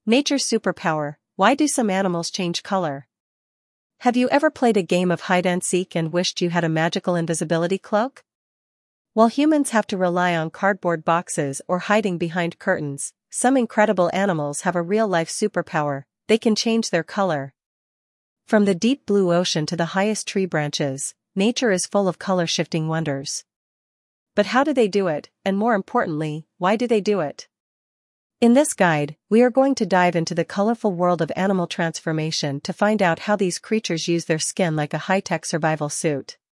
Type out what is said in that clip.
Nature's superpower. Why do some animals change color? Have you ever played a game of hide-and-seek and wished you had a magical invisibility cloak? While humans have to rely on cardboard boxes or hiding behind curtains, some incredible animals have a real-life superpower. They can change their color. From the deep blue ocean to the highest tree branches, nature is full of color-shifting wonders. But how do they do it, and more importantly, why do they do it? In this guide, we are going to dive into the colorful world of animal transformation to find out how these creatures use their skin like a high-tech survival suit.